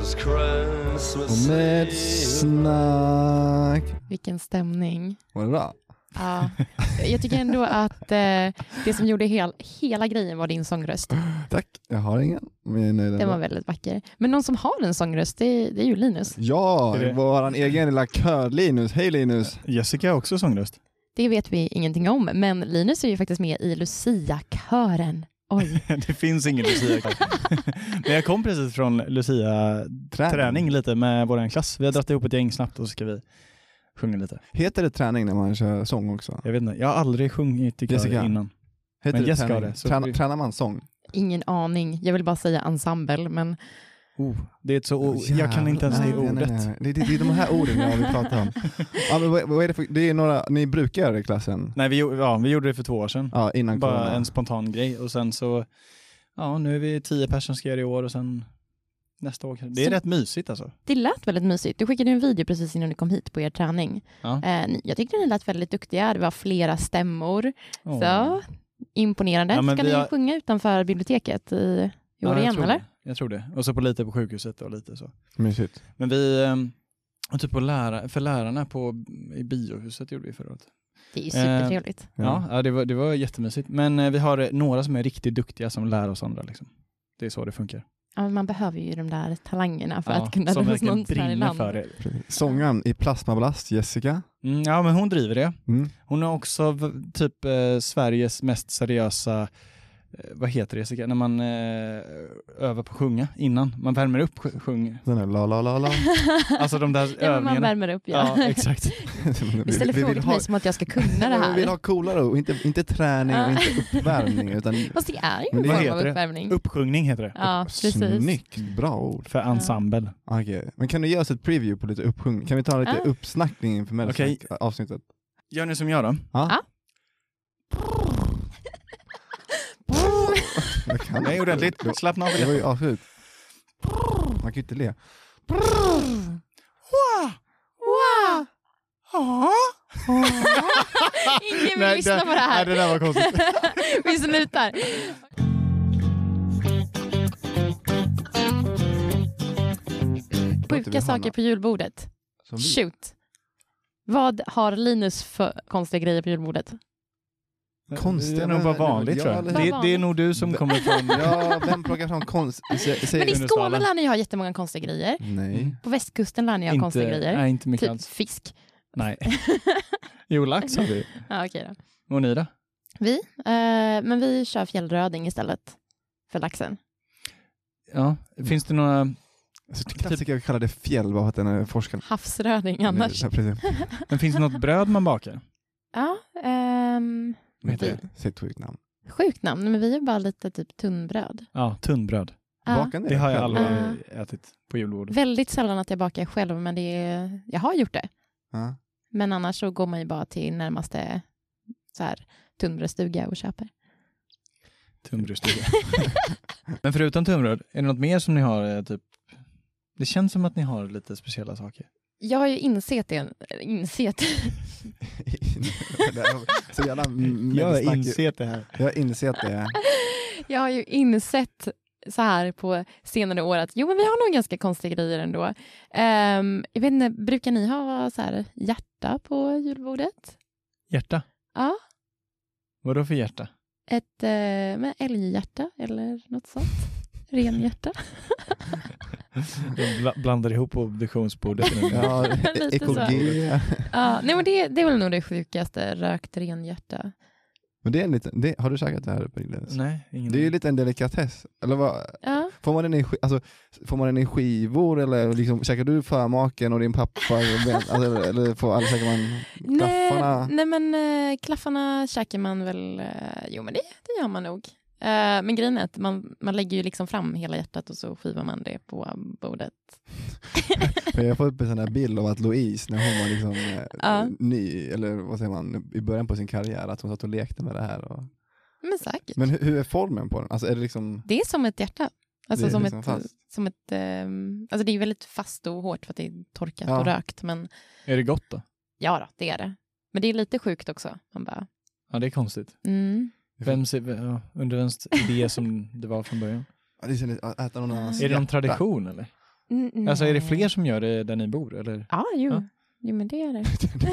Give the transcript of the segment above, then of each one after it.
Med snack. Vilken stämning. Var det bra? Ja, jag tycker ändå att det som gjorde hela grejen var din sångröst. Tack, jag har ingen. Men Den var väldigt vacker. Men någon som har en sångröst, det är ju Linus. Ja, vår egen lilla kör Linus. Hej Linus. Jessica har också sångröst. Det vet vi ingenting om, men Linus är ju faktiskt med i Lucia-kören. Oj. Det finns ingen Lucia-kör. Men jag kom precis från Lucia-träning lite med vår klass. Vi har dragit ihop ett gäng snabbt och så ska vi sjunga lite. Heter det träning när man kör sång också? Jag vet inte, jag har aldrig sjungit i kör innan. Heter men det Jessica träning? har det. Tränar man sång? Ingen aning. Jag vill bara säga ensemble, men... det är ett så jag kan inte ens säga ordet. Nej. Det är de här orden jag vill prata om. Ja, men vad är det för, det är några, ni brukar göra det i klassen? Nej, vi gjorde det för 2 år sedan. Ja, innan bara corona. En spontan grej. Och sen så, nu är vi 10 personer som ska göra det i år och sen nästa år. Det är rätt mysigt alltså. Det lät väldigt mysigt. Du skickade en video precis innan du kom hit på er träning. Ja. Jag tyckte ni lät väldigt duktiga. Det var flera stämmor. Så imponerande. Ja, ska ni sjunga utanför biblioteket i år igen, eller? Jag tror det. Och så lite på sjukhuset och lite så. Mysigt. Men vi, typ för lärarna i biohuset gjorde vi förra året. Det är ju supertrevligt. Ja, det var jättemysigt. Men vi har några som är riktigt duktiga som lär oss andra. Liksom. Det är så det funkar. Ja, man behöver ju de där talangerna för att kunna som lösa någon här i land. För det. Sångaren i Plasmablast, Jessica. Ja, men hon driver det. Hon är också typ Sveriges mest seriösa, vad heter det Jessica? När man övar på att sjunga innan. Man värmer upp sjung. Den är la. Alltså de där övningarna. Man värmer upp, ja exakt. Vi ställer frågor till mig som att jag ska kunna det här. Vi vill ha coolare och inte träning och inte uppvärmning. Utan... Fast det är ju en form av uppvärmning. Uppsjungning heter det. Ja, precis. Snyggt, bra ord. För ensemble. Okay. Men kan du ge oss ett preview på lite uppsjungning? Kan vi ta lite uppsnackning inför avsnittet? Gör ni som jag då? Ja. Nej, ordentligt. Slappna av. Det var ju avslut. Man kan ju inte le. Ingen vill lyssna på det här. Nej, det där var konstigt. Vi slutar. Sjuka saker på julbordet. Shoot. Vad har Linus för konstiga grejer på julbordet? Konstiga, det är nog bara vanligt tror jag. Det är nog du som kommer från... Ja, vem plockar från konst? Men i Skåne lär ni ha jättemånga konstiga grejer. Nej. På västkusten lär ni ha konstiga grejer. Nej, inte mycket typ alls. fisk. Nej. Jo, lax har vi. Ja, okej då. Och ni då? Men vi kör fjällröding istället för laxen. Ja, finns det några... Klassiker kallar det fjäll, vad heter den forskaren? Havsröding annars. Men finns det något bröd man bakar? Ja, Säg ett sjukt namn. Sjukt namn, men vi är bara lite typ tunnbröd. Ja, tunnbröd. Det har jag aldrig ätit på julbordet. Väldigt sällan att jag bakar själv, men jag har gjort det. Ja. Men annars så går man ju bara till närmaste så här tunnbrödstuga och köper. Tunnbrödstuga. Men förutom tunnbröd, är det något mer som ni har typ? Det känns som att ni har lite speciella saker. Jag har ju insett det. Så jävla jag har insett det här. Jag har insett det. Jag har ju insett så här på senare år att men vi har nog ganska konstiga grejer ändå. Jag vet inte, brukar ni ha så här hjärta på julbordet? Hjärta? Ja. Vadå för hjärta? Ett älghjärta eller något sånt. Renhjärta. De blandar ihop obduktionsbordet. Ja, ekologi. Ja, nej, men det är väl nog det sjukaste, rökt renhjärta. Men det är en liten, har du käkat det här på Inglens? Nej, ingen. Det är ju lite en delikatess. Eller vad? Ja. Får man den i skivor eller liksom, käkar du förmaken och din pappa eller käkar man klaffarna? Nej men klaffarna käkar man väl, men det gör man nog. Men grejen är att man lägger ju liksom fram hela hjärtat och så skivar man det på bordet. För jag får upp en sån här bild av att Louise, när hon var liksom ny, eller vad säger man, i början på sin karriär, att hon satt och lekte med det här. Men säkert. Men hur är formen på den? Alltså är det liksom... Det är som ett hjärta. Alltså det är som ett alltså det är väldigt fast och hårt för att det är torkat och rökt. Men... Är det gott då? Ja då, det är det. Men det är lite sjukt också. Man bara... Ja, det är konstigt. Under vems idé som det var från början? Äta någon annans är det någon tradition eller? Alltså är det fler som gör det där ni bor? Eller? Ja, jo men det är det.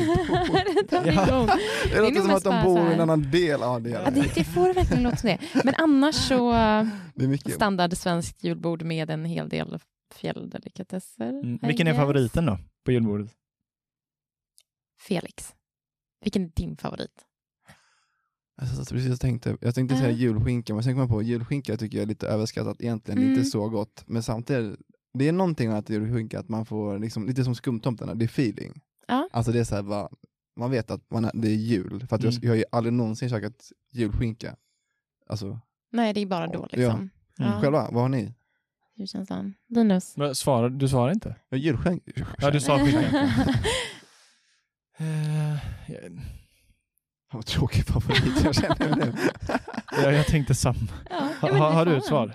Det låter som att de bor i en annan del av det. Ja, det får verkligen låta som det. Men annars så standard svensk julbord med en hel del fjälldelikatesser. Vilken är favoriten då på julbordet? Felix. Vilken är din favorit? Jag tänkte säga julskinka, men sen kom jag på julskinka tycker jag är lite överskattat egentligen, inte så gott, men samtidigt det är någonting att julskinka att man får liksom, lite som skumtomtarna, det är feeling. Alltså det är så här, man vet att det är jul, för att jag har ju aldrig någonsin käkat julskinka. Alltså, nej, det är bara då liksom. Själva, vad har ni? Julkänslan. Linus. Du svarar inte? Ja, julskinka. Ja, du sa skinka. Vad tråkig favorit jag känner nu. Jag tänkte samma. Har du ett svar?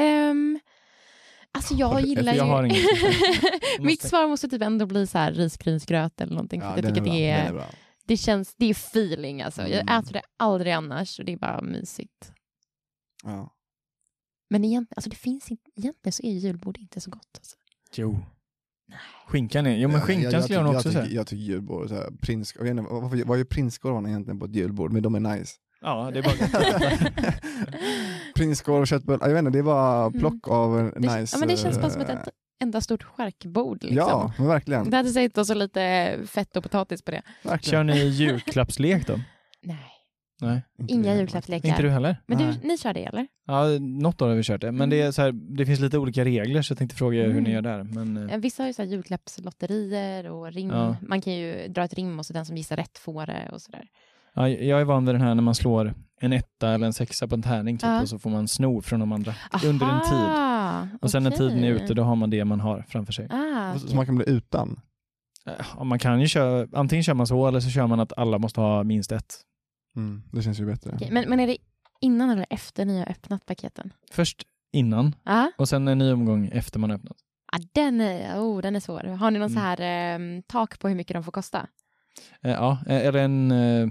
Alltså jag gillar ju... Jag har inget. Mitt svar måste typ ändå bli så här risgrynsgröt eller någonting. För jag tycker det är det är feeling alltså. Jag äter det aldrig annars och det är bara mysigt. Ja. Men egentligen så är julbord inte så gott alltså. Jo. Nej. Skinkan är... Jo, men skinkan skulle jag också säga. Jag tycker julbord, så här, vad är prinskorvarna egentligen på ett julbord? Men de är nice. Ja, det är bara... prinskorv och köttbullar, jag vet inte, det är bara plock av nice... Ja, men det känns bara som ett enda stort skärkbord. Liksom. Ja, men verkligen. Det hade sett också lite fett och potatis på det. Verkligen. Kör ni julklappslek då? Nej. Inga julklappslekar. Inte du heller? Men ni kör det, eller? Ja, något år har vi kört det. Men det är så här, det finns lite olika regler så jag tänkte fråga hur ni gör där. Men, vissa har ju så här julklappslotterier och rim. Ja. Man kan ju dra ett rim och så den som gissar rätt får det och sådär. Ja, jag är van vid den här när man slår en 1 eller en 6 på en tärning typ, och så får man sno från de andra under en tid. Och sen när tiden är ute då har man det man har framför sig. Så man kan bli utan? Ja, man kan ju köra, antingen kör man så eller så kör man att alla måste ha minst 1. Det känns ju bättre. Okay, men är det innan eller efter ni har öppnat paketen? Först innan och sen en ny omgång efter man har öppnat. Den är svår. Har ni någon så här tak på hur mycket de får kosta? Ja, eller en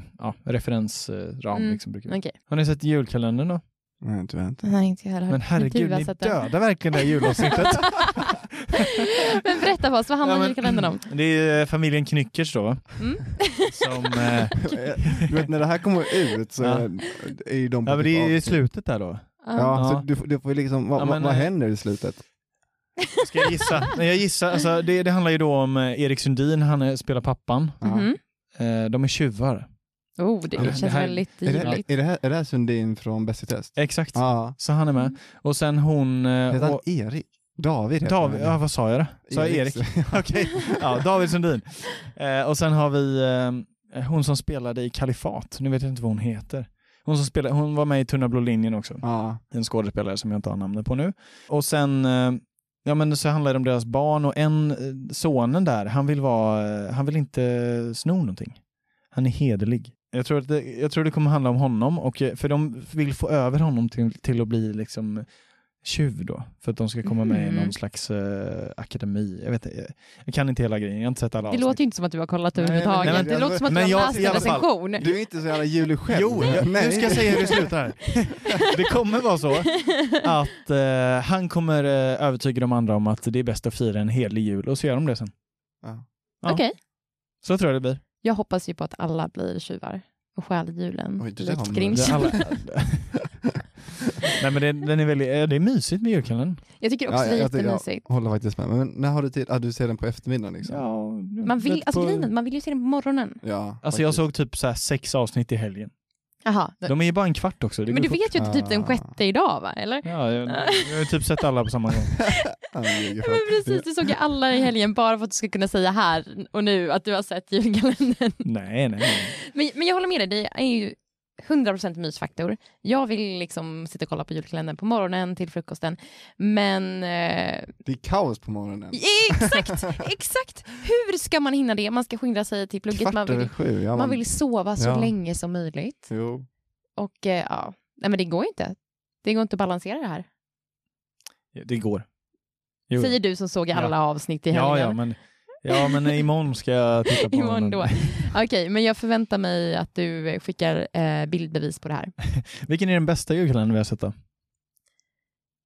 referensram liksom brukar vi. Okay. Har ni sett julkalendern då? Nej, inte. Nej, inte heller. Men herregud, ni dödar verkligen det här julavsnittet. Men berätta för oss, vad handlar julkalendern om? Det är familjen Knyckers då. Som, du vet, när det här kommer ut så är ju de... Ja, men det är i slutet där då. Ja, så du får liksom... Vad händer i slutet? Ska jag gissa? Jag gissar, alltså, det handlar ju då om Erik Sundin, han spelar pappan. De är tjuvar. Det känns väldigt tydligt. Är det här Sundin från Bäst i test? Exakt, så han är med. Och sen hon... Heter han Erik? David, ja, vad sa jag då? Sa Erik? Okej. Ja, David Sundin. Och sen har vi hon som spelade i Kalifat. Nu vet jag inte vad hon heter. Hon var med i Tunna blå linjen också. En skådespelare som jag inte har namnet på nu. Och sen... Ja, men så handlar det om deras barn och sonen där, han vill inte sno någonting. Han är hederlig. Jag tror det kommer handla om honom och för de vill få över honom till att bli liksom tjuv då, för att de ska komma med i någon slags akademi. Jag vet inte, jag kan inte hela grejen. Jag har inte sett alla avsnitt. Det låter ju inte som att du har kollat överhuvudtaget. Det låter som att du har läst en recension. Du är inte så jävla julig själv. Jo, nu ska jag säga hur det slutar här. Det kommer vara så att han kommer övertyga de andra om att det är bäst att fira en helig jul och så gör de det sen. Okej. Så tror jag det blir. Jag hoppas ju på att alla blir tjuvar och stjäl julen. Likt Grinch. Nej, men det är mysigt med julkalendern. Jag tycker också det är jättemysigt. Jag håller faktiskt med. Men när har du tid? Du ser den på eftermiddagen liksom? Ja. Man vill ju se den på morgonen. Ja, alltså jag såg typ så här 6 avsnitt i helgen. Aha. De är ju bara en kvart också. Men du vet ju att typ den 6:e idag, va? Eller? Ja, jag har typ sett alla på samma gång. Men precis, du såg ju alla i helgen bara för att du ska kunna säga här och nu att du har sett julkalendern. Nej. Men jag håller med dig, det är ju 100% mysfaktor. Jag vill liksom sitta och kolla på julkalendern på morgonen till frukosten. Men... det är kaos på morgonen. Exakt. Hur ska man hinna det? Man ska skynda sig till plugget. Man vill sova så länge som möjligt. Jo. Och nej, men det går inte. Det går inte att balansera det här. Det går. Jo. Säger du som såg alla avsnitt i helgen. Ja, men imorgon ska jag titta på imorgon då. Okej, men jag förväntar mig att du skickar bildbevis på det här. Vilken är den bästa julkalendern vi har sett då?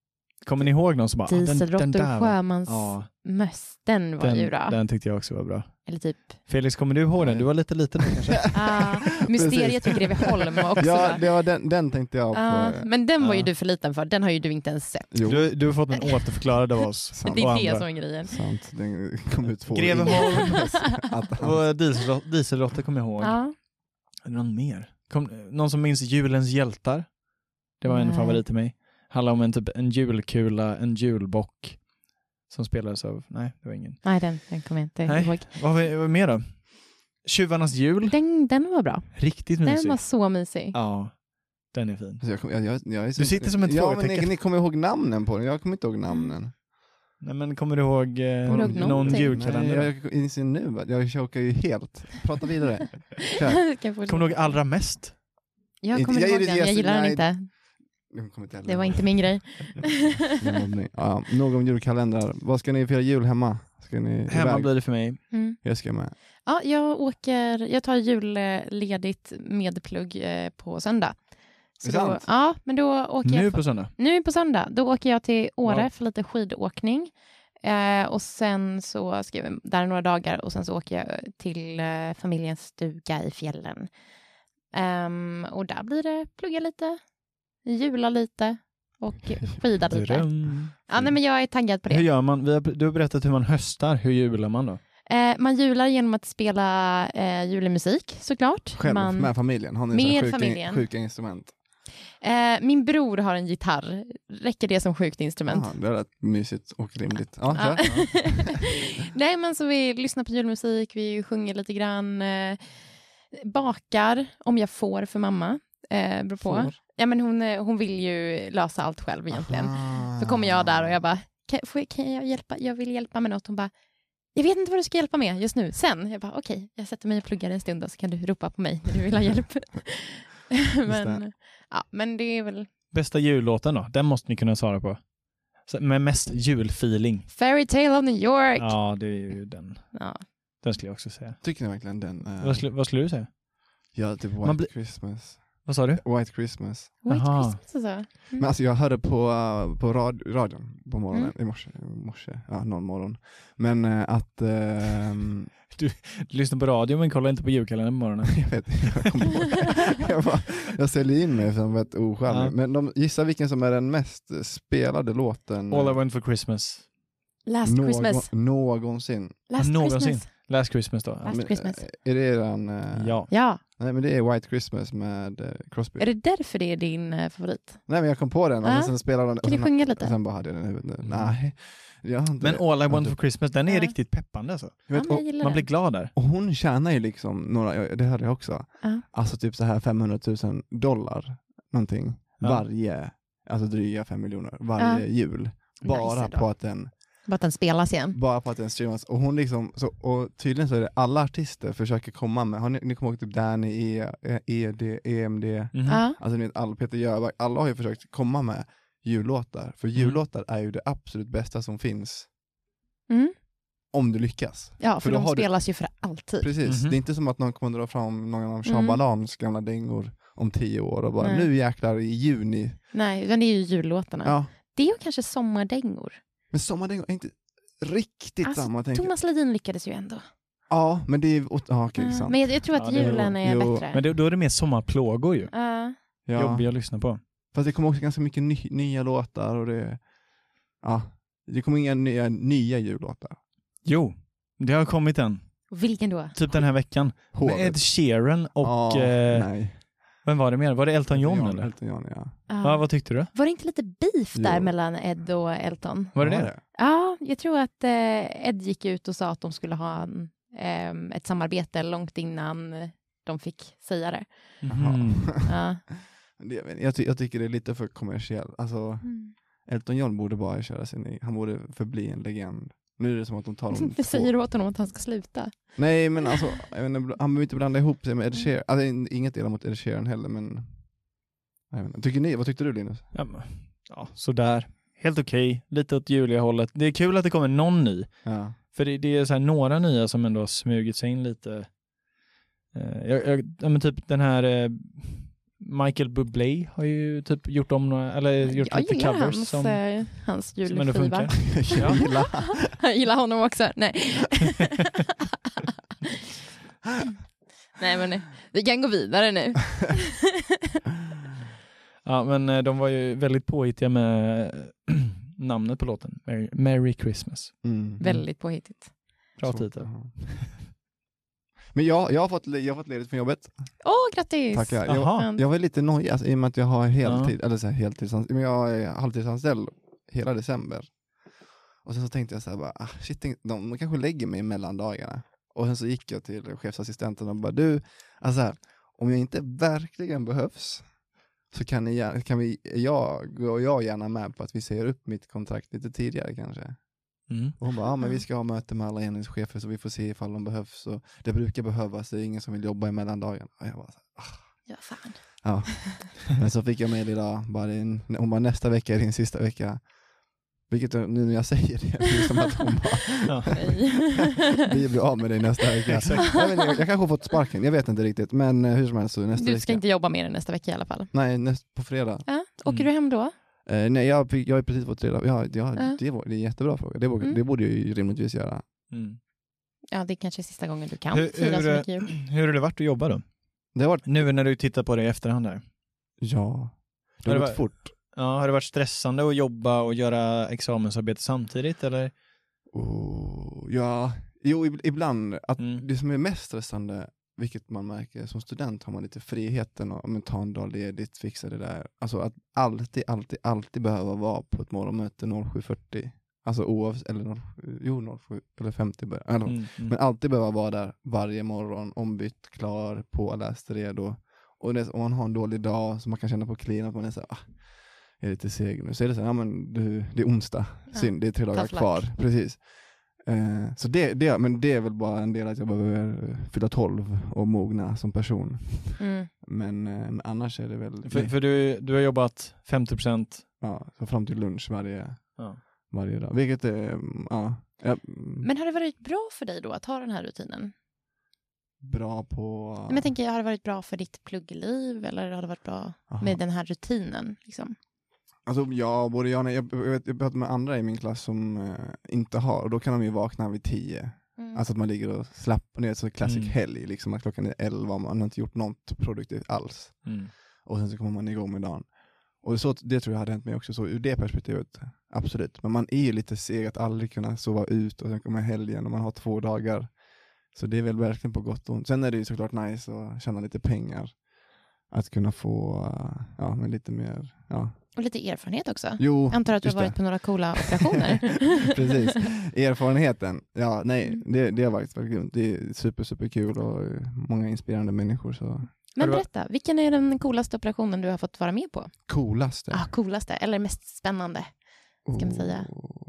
Kommer ni ihåg någon som bara... Dieselråttor och sjömansmöss. Den var ju bra. Den tyckte jag också var bra. Eller typ... Felix, kommer du ihåg den? Du var lite liten kanske. Mysteriet vid Greveholm också. Ja, det var den tänkte jag på. Men den var ju du för liten för. Den har ju du inte ens sett. Du har fått en återförklarad av oss. Det är det som är grejen. Sant, den kom ut 2 Greveholm och dieselråttor kommer jag ihåg. Ja. Är det någon mer? Någon som minns Julens hjältar? Det var en favorit till mig. Handlar om en julkula, en julbock som spelades av... Nej, det var ingen. Nej, den kommer jag inte ihåg. Vad var mer då? Tjuvarnas jul. Den var bra. Riktigt mysig. Den var så mysig. Ja, den är fin. Alltså jag är så... Du sitter som ett frågetecken. Men ni kommer ihåg namnen på den. Jag kommer inte ihåg namnen. Nej, men kommer du ihåg någon julkalender? Nej, jag inser nu att jag chokar ju helt. Prata vidare. Kommer du ihåg allra mest? Jag kommer ihåg den. Jag gillar den inte. Det var inte min grej. Ja, någon julkalendrar. Vad ska ni fira jul hemma? Ska ni hemma iväg? blir det för mig. Jag ska med. Ja, jag tar julledigt med plugg på söndag. Så då, ja, men då åker nu på söndag? Nu på söndag. Då åker jag till Åre för lite skidåkning. Och sen så ska jag där några dagar och sen så åker jag till familjens stuga i fjällen. Och där blir det plugga lite, jula lite och skida lite. Ja, nej, men jag är taggad på det. Hur gör man? Du har berättat hur man höstar. Hur jular man då? Man jular genom att spela julemusik, såklart. Själv med familjen? Har ni med sjuka instrument? Min bror har en gitarr. Räcker det som sjukt instrument? Aha, det är rätt mysigt och rimligt. Ja. Nej, men så vi lyssnar på julmusik, vi sjunger lite grann, bakar om jag får för mamma. Beror på. Ja, men hon vill ju lösa allt själv egentligen. Så kommer jag där och jag bara, kan jag hjälpa? Jag vill hjälpa med något. Hon bara, jag vet inte vad du ska hjälpa med just nu. Sen, jag bara, okej, jag sätter mig och pluggar en stund och så kan du ropa på mig när du vill ha hjälp. Men det är väl... Bästa jullåten då? Den måste ni kunna svara på. Så, med mest julfeeling. Fairy Tale of New York. Ja, det är ju den. Ja. Den skulle jag också säga. Tycker ni verkligen den? Vad skulle du säga? Ja, typ White Christmas. Vad sa du? White Christmas. White Christmas alltså. Men alltså jag hörde på radion på morgonen, i morse, någon morgon. Men att... Du lyssnar på radio men kollar inte på julkalendern på morgonen. Jag vet, jag säljer in mig som ett oskärmig. Men de gissar vilken som är den mest spelade låten. All I Want for Christmas. Last Christmas. Någonsin. Last Christmas då. Last Christmas. Är det den? Ja. Nej, men det är White Christmas med Crosby. Är det därför det är din favorit? Nej, men jag kom på den och sen spelade den. Kan du sjunga lite? Och sen bara hade jag den i huvudet. Nej. Men All I Want for Christmas, den är riktigt peppande alltså. Man blir glad där. Och hon tjänar ju liksom det hörde jag också. Alltså typ så här $500,000 någonting varje, alltså dryga 5 miljoner varje jul. Bara nice, på att den spelas igen. Bara på att den streamas. Och hon liksom, och tydligen så är det alla artister försöker komma med. Har ni kommer ihåg typ Danny, ED, EMD. Alltså ni vet, Peter Jöback. Alla har ju försökt komma med jullåtar. För jullåtar är ju det absolut bästa som finns. Om du lyckas. Ja, för de spelas ju för alltid. Precis. Det är inte som att någon kommer dra fram någon av Sean Balans gamla dängor om 10 år och bara, nu jäklar i juni. Nej, utan det är ju jullåtarna. Ja. Det är ju kanske sommardängor. Men sommardängor är inte riktigt samma. Thomas Ledin lyckades ju ändå. Ja, men det är sant. Men jag tror att julen är bättre. Men då är det mer sommarplågor ju. Jobbiga att lyssna på. Fast det kommer också ganska mycket nya låtar och det kommer inga nya jullåtar. Jo, det har kommit en. Vilken då? Typ den här veckan. Med Ed Sheeran och... nej. Vem var det mer? Var det Elton John eller? Elton John, ja. Vad tyckte du? Var det inte lite beef där mellan Ed och Elton? Var det? Ja, jag tror att Ed gick ut och sa att de skulle ha ett samarbete långt innan de fick säga det. Jag tycker det är lite för kommersiellt. Alltså, Elton John borde bara köra han borde förbli en legend. Nu är det som att de tar dem. Du säger åt honom att han ska sluta. Nej, men alltså, han behöver inte blanda ihop sig med Ed Sheeran. Alltså, inget illa mot Ed Sheeran heller, men... Vad tyckte du, Linus? Ja, sådär. Helt okej. Lite åt juliga hållet. Det är kul att det kommer någon ny. Ja. För det är så här några nya som ändå har smugit sig in lite. Men typ den här Michael Bublé har ju typ gjort om några, eller gjort lite covers hans julskiva. funkar. Jag gillar honom också. Nej. Nej, men vi kan gå vidare nu. Ja, men de var ju väldigt påhittiga med namnet på låten. Merry Christmas. Väldigt påhittigt. Bra titel. Men jag har fått ledigt från jobbet. Grattis! Tackar. Jag var lite nojig i och med att jag har heltid, eller så här, heltidsanställd, men jag är halvtidsanställd hela december. Och sen så tänkte jag så här bara, shit, de kanske lägger mig mellan dagarna. Och sen så gick jag till chefsassistenten och bara, du, alltså om jag inte verkligen behövs så kan jag och jag gärna med på att vi säger upp mitt kontrakt lite tidigare kanske. Och hon bara, men vi ska ha möte med alla enhetschefer så vi får se ifall de behövs. Och det brukar behövas, det är ingen som vill jobba emellan dagen. Och jag bara, ja, fan. Ja. Men så fick jag mejl idag, hon bara, nästa vecka är din sista vecka. Vilket nu när jag säger det är som att hon bara, vi blir av med dig nästa vecka. Jag kanske har fått sparken, jag vet inte riktigt. Men hur som helst så nästa vecka. Du ska inte jobba mer än nästa vecka i alla fall. Nej, på fredag. Ja. Åker du hem då? Nej, jag har precis fått reda. Det är en jättebra fråga. Det borde jag ju rimligtvis göra. Ja, det är kanske sista gången du kan fira så mycket jul. Hur har det varit att jobba då? Det har varit... Nu när du tittar på det i efterhand där. Ja, det har gått fort. Ja, har det varit stressande att jobba och göra examensarbete samtidigt, eller? Ja, ibland. Det som är mest stressande, vilket man märker som student, har man lite friheten och ta en dag ledigt, fixa det där. Alltså att alltid behöva vara på ett morgonmöte 07.40. Alltså eller 07 eller 50 men alltid behöva vara där varje morgon, ombytt, klar, påläst, redo. Och om man har en dålig dag så man kan känna på klin att man är så här, jag är lite seg nu. Så är det så här, men det är onsdag. Synd, det är 3 dagar kvar. Precis. Så men det är väl bara en del att jag behöver fylla 12 och mogna som person. Men annars är det väl... För du har jobbat 50%? Ja, så fram till lunch varje dag. Vilket är... Men har det varit bra för dig då att ha den här rutinen? Bra på... Men jag tänker, har det varit bra för ditt pluggliv? Eller har det varit bra med den här rutinen? Liksom? Alltså både jag pratar med andra i min klass som inte har, och då kan de ju vakna vid 10. Alltså att man ligger och slappar ner, så klassisk helg liksom, att klockan är 11 och man har inte gjort något produktivt alls. Och sen så kommer man igång med dagen. Och så, det tror jag hade hänt mig också, så ur det perspektivet absolut. Men man är ju lite seg att aldrig kunna sova ut och sen kommer helgen och man har 2 dagar. Så det är väl verkligen på gott och ont. Sen är det ju såklart nice att tjäna lite pengar. Att kunna få men lite mer... Ja. Och lite erfarenhet också. Jo, antar att du har varit på några coola operationer. Precis. Erfarenheten. Ja, nej. Det har varit väldigt grymt. Det är super kul och många inspirerande människor. Så. Men berätta, vilken är den coolaste operationen du har fått vara med på? Coolaste? Ja, coolaste. Eller mest spännande, ska man säga.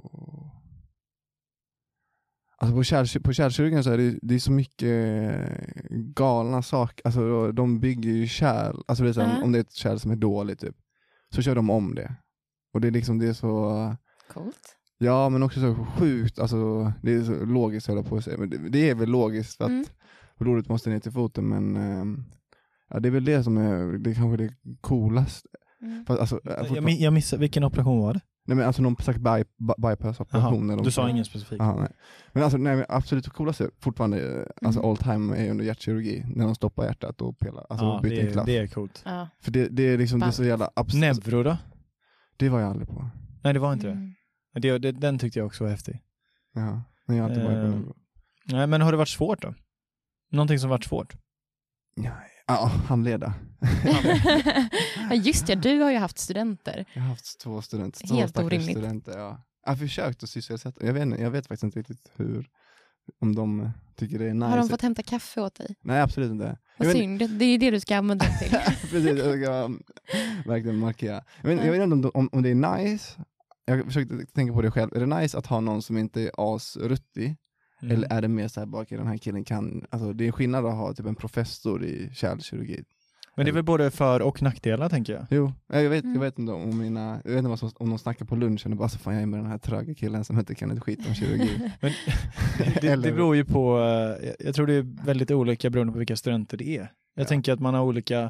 Alltså på kärlkirurgen så är det är så mycket galna saker. Alltså de bygger ju kärl. Alltså det är så här, om det är ett kärl som är dåligt typ, så kör de om det. Och det är liksom, det är så... Coolt. Ja, men också så sjukt. Alltså det är så logiskt att hålla på att säga. Men det är väl logiskt för att blodet måste ner till foten. Men det är väl det som är det kanske det coolaste. Fast, alltså, jag missar, vilken operation var det? Nej, men alltså någon sagt bypass-operation. Du sa ingen specifik. Aha, nej. Men alltså nej, absolut det coolaste fortfarande alltså all time är under hjärtkirurgi när de stoppar hjärtat och pelar, alltså byter en klaff. Det är coolt. Ja. För det är liksom det är så jävla absurd. Neuro då? Det var jag aldrig på. Nej, det var inte det. Den tyckte jag också var häftig. Ja, men jag har alltid varit på neuro. Nej, men har det varit svårt då? Någonting som varit svårt? Ja, handleda. Just det, du har ju haft studenter. Jag har haft 2 studenter. Helt orimligt. Studenter, ja. Jag har försökt att sysselsätta. Jag vet faktiskt inte riktigt om de tycker det är nice. Har de fått hämta kaffe åt dig? Nej, absolut inte. Vad synd, det är det du ska använda till. Precis, jag ska verkligen markera. Jag vet inte om det är nice. Jag försökte tänka på det själv. Är det nice att ha någon som inte är asruttig? Eller är det mer så här bara den här killen kan... Alltså det är skillnad att ha typ en professor i kärlkirurgi. Men det är väl både för- och nackdelar, tänker jag. Jo, jag vet inte om de snackar på lunchen och bara så fan jag är med den här tröga killen som inte kan ett skit om kirurgi. Men det beror ju på... Jag tror det är väldigt olika beroende på vilka studenter det är. Jag tänker att man har olika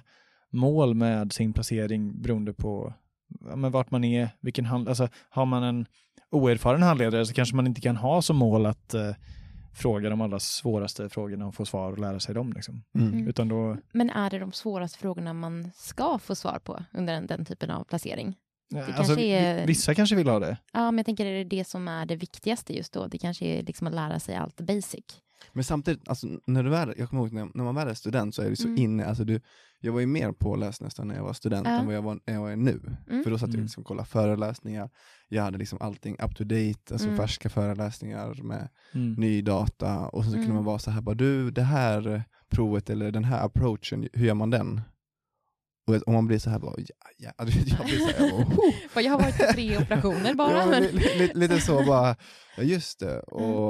mål med sin placering beroende på vart man är, alltså har man en oerfaren handledare så kanske man inte kan ha som mål att fråga de allra svåraste frågorna och få svar och lära sig dem liksom. Utan då... Men är det de svåraste frågorna man ska få svar på under den typen av placering? Alltså, vissa kanske vill ha det. Ja, men jag tänker är det som är det viktigaste just då? Det kanske är liksom att lära sig allt basic. Men samtidigt, alltså, jag kommer ihåg när man väl är student så är det så inne, alltså jag var ju mer påläst nästan när jag var student än vad jag är nu. För då satt jag liksom och kollade föreläsningar. Jag hade liksom allting up to date, alltså färska föreläsningar med ny data. Och så kunde man vara så här, bara det här provet eller den här approachen, hur gör man den? Och om man blir så här bara, jag blir så här bara, jag har varit på 3 operationer bara. Ja, lite så bara, ja just det.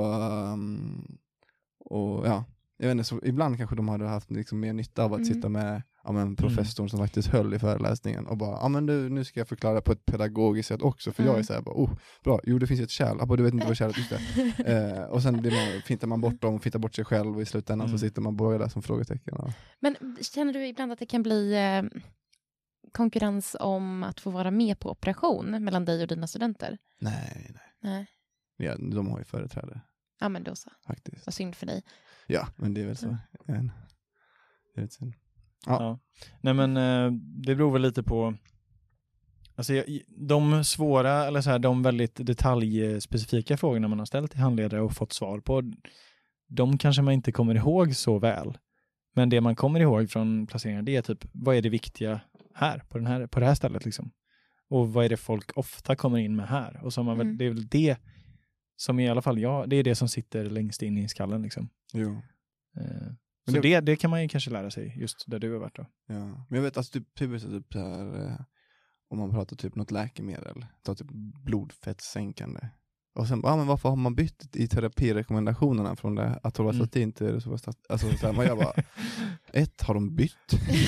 Och ja, jag vet inte, så ibland kanske de hade haft liksom mer nytta av att sitta med professorn som faktiskt höll i föreläsningen och bara, nu ska jag förklara på ett pedagogiskt sätt också, för jag är så här bara, bra, det finns ett kärl, du vet inte vad kärlet är. Och sen fintar man bort dem, fintar bort sig själv och i slutändan så sitter man bara där som frågetecken. Ja. Men känner du ibland att det kan bli konkurrens om att få vara med på operation mellan dig och dina studenter? Nej. Ja, de har ju företräde. Ja, men då så. Faktiskt. Vad synd för dig. Ja, men det är väl så. Det är lite synd. Ja. Nej, men det beror väl lite på, alltså de svåra eller så här, de väldigt detaljspecifika frågorna man har ställt till handledare och fått svar på, de kanske man inte kommer ihåg så väl. Men det man kommer ihåg från placeringar, det är typ, vad är det viktiga här på det här stället liksom? Och vad är det folk ofta kommer in med här? Och så man väl, det är väl det som i alla fall det är det som sitter längst in i skallen liksom. Jo. Så det kan man ju kanske lära sig just där du har varit då. Ja, men jag vet alltså typ så här, om man pratar typ något läkemedel, typ blodfettsänkande. Och sen, men varför har man bytt i terapirekommendationerna från det atorvastatin till det alltså så här, man gör bara 1, har de bytt?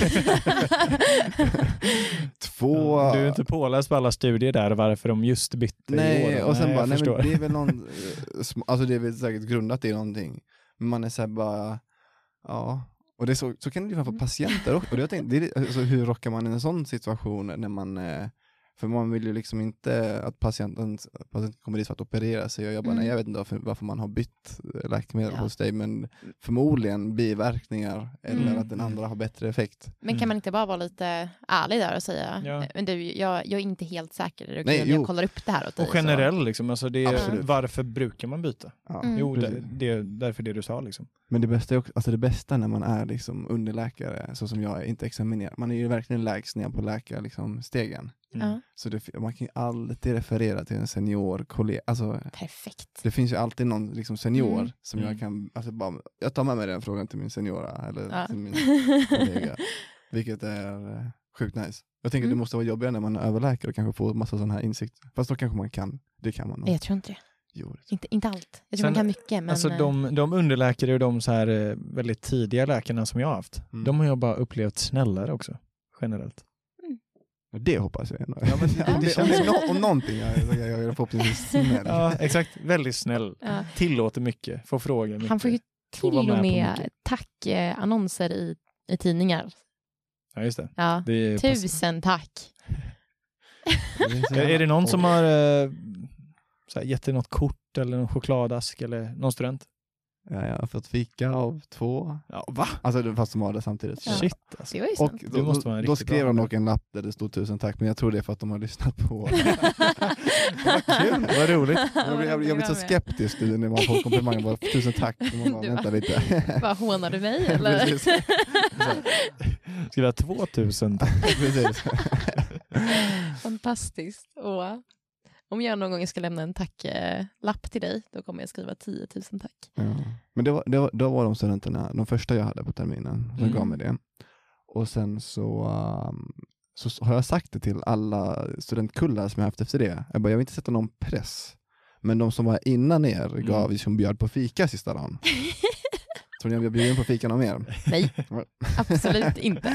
2... Du är inte påläst på alla studier där varför de just bytte. Nej, och sen bara, men det är väl någon, alltså det är väl säkert grundat i någonting. Men man är så här bara, ja. Och det så kan det ju vara för patienter också. Och jag tänkte, alltså, hur rockar man i en sån situation när man... För man vill ju liksom inte att patienten kommer dit för att operera sig. Och jag bara, nej, jag vet inte varför man har bytt läkemedel hos dig. Men förmodligen biverkningar eller att den andra har bättre effekt. Men kan man inte bara vara lite ärlig där och säga, men du, jag är inte helt säker. Jag kollar upp det här åt dig. Och generell liksom, alltså varför brukar man byta? Ja, jo, det är därför det du sa liksom. Men det bästa är också, alltså det bästa när man är liksom underläkare, så som jag är, inte examinerad. Man är ju verkligen lägst ner på läkare liksom, stegen. Så man kan ju alltid referera till en senior kollega. Alltså, perfekt. Det finns ju alltid någon liksom, senior som jag kan, alltså, jag tar med mig den frågan till min seniora eller till min kollega. Vilket är sjukt nice. Jag tänker det måste vara jobbigare när man är överläkare och kanske får massa sådana här insikter. Fast då kanske man kan. Det kan man nog. Jag tror inte det. Jo, inte allt. Jag tror man kan mycket. Men... Alltså de underläkare och de så här väldigt tidiga läkarna som jag har haft, de har jag bara upplevt snällare också, generellt. Det hoppas jag ändå. Ja, men det känns om någonting jag är förhoppningsvis snäll. Ja, exakt. Väldigt snäll. Ja. Tillåter mycket. Får fråga mycket. Han får ju till och med tackannonser i tidningar. Ja, just det. Ja. Det är 1000 tack. Är det någon som har så här, gett dig något kort eller någon chokladask eller någon student? Ja, jag har fått fika av 2. Ja, va? Alltså fast de har det samtidigt. Ja. Shit. Alltså. Och då skrev de nog en lapp där det stod 1000 tack, men jag tror det är för att de har lyssnat på. Vad kul, vad roligt. Jag blir så skeptisk när man får komplimanger. Bara 1000 tack. Man bara, vänta lite. Vad hånar du mig? Eller? Skriva 2000 tack. Precis. Fantastiskt. Om jag någon gång ska lämna en tacklapp till dig, då kommer jag skriva 10 000 tack. Ja. Men då var de studenterna, de första jag hade på terminen, som gav mig det. Och sen så har jag sagt det till alla studentkullar som jag haft efter det. Jag vill inte sätta någon press. Men de som var innan er gav som bjöd på fika sista dagen. Tror ni jag bjuder in på fika någon mer? Nej, absolut inte.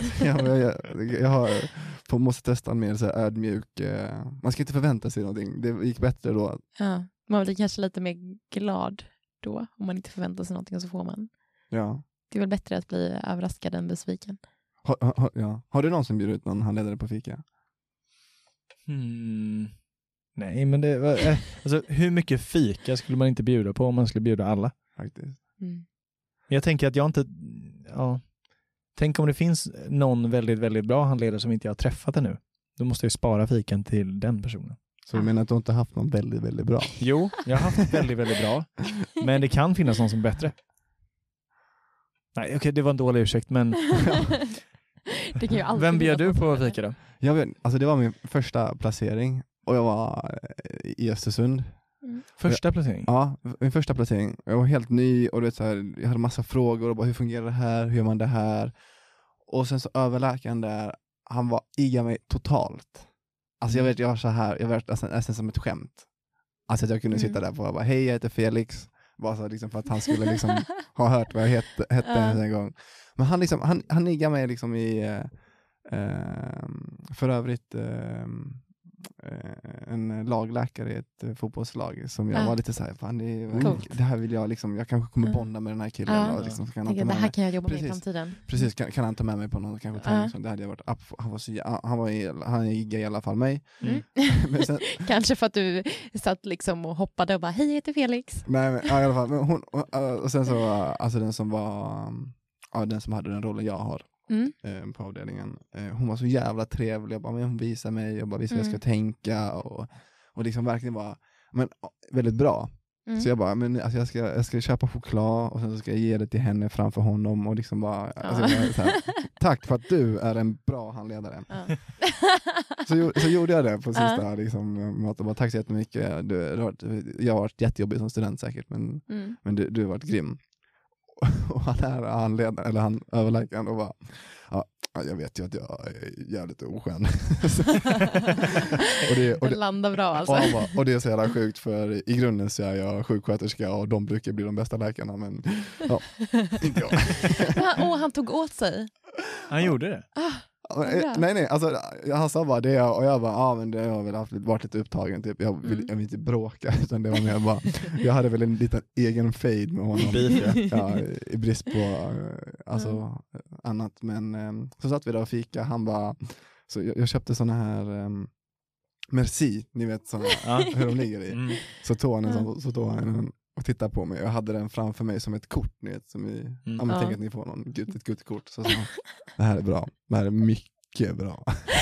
Jag måste testa en mer så här ödmjuk. Man ska inte förvänta sig någonting. Det gick bättre då. Ja, man blir kanske lite mer glad då. Om man inte förväntar sig någonting, så får man. Ja. Det är väl bättre att bli överraskad än besviken. Har du någonsin bjudit någon handledare på fika? Nej, men alltså, hur mycket fika skulle man inte bjuda på om man skulle bjuda alla? Faktiskt. Jag tänker att jag inte... Ja, tänk om det finns någon väldigt, väldigt bra handledare som inte jag har träffat ännu. Då måste jag spara fikan till den personen. Så du menar att du inte har haft någon väldigt, väldigt bra? Jo, jag har haft väldigt, väldigt bra. Men det kan finnas någon som är bättre. Nej, okej, det var en dålig ursäkt, men... Det kan ju alltid Vem bjöd du på fika då? Jag vet, alltså det var min första placering och jag var i Östersund. Första placering? Ja, min första placering. Jag var helt ny och så här, jag hade massa frågor och bara, hur fungerar det här? Hur gör man det här? Och sen så överläkaren där, han var igga mig totalt. Alltså jag var så här, jag var nästan som ett skämt. Alltså att jag kunde sitta där och bara, hej, jag heter Felix. Bara så liksom för att han skulle liksom ha hört vad jag hette en gång. Men han niggade mig liksom i för övrigt en lagläkare i ett fotbollslag som jag var lite så här, fan det här vill jag liksom, jag kanske kommer bonda med den här killen och liksom, kan det här kan jag jobba med i framtiden. Precis, kan han ta med mig på någon kanske träning, det hade jag varit han giggade i alla fall mig. Men sen, kanske för att du satt liksom och hoppade och bara, hej, jag heter Felix. Nej, men, ja, i alla fall, men hon, och sen så alltså den som hade den rollen jag har på avdelningen. Hon var så jävla trevlig. Jag bara, men hon visar mig. Jag bara, visar hur jag ska tänka. Och liksom verkligen var väldigt bra. Så jag bara, men alltså jag ska köpa choklad och sen så ska jag ge det till henne framför honom och liksom bara, alltså, så här, tack för att du är en bra handledare. Så gjorde jag det på sista liksom, mötet. Bara, tack så jättemycket. Jag har varit jättejobbig som student säkert, men du har varit grym. Och han överläkaren och bara, jag vet ju att jag är jävligt oskön. och det landar bra alltså. Och det är så jävla sjukt, för i grunden så är jag sjuksköterska och de brukar bli de bästa läkarna, men inte jag. Han tog åt sig. Han gjorde det? Nej, alltså han sa bara det och jag bara, men det har väl varit lite upptagen typ. Jag vill inte bråka, utan det var mer bara, jag hade väl en liten egen fade med honom. I brist på annat, men så satt vi där och fika, han bara, så jag köpte såna här Merci, ni vet såna hur de ligger i. Så tog han och tittade på mig. Jag hade den framför mig som ett kort, ni vet, som i tänk att ni får ett guldkort. Så det här är bra. Det här är mycket bra.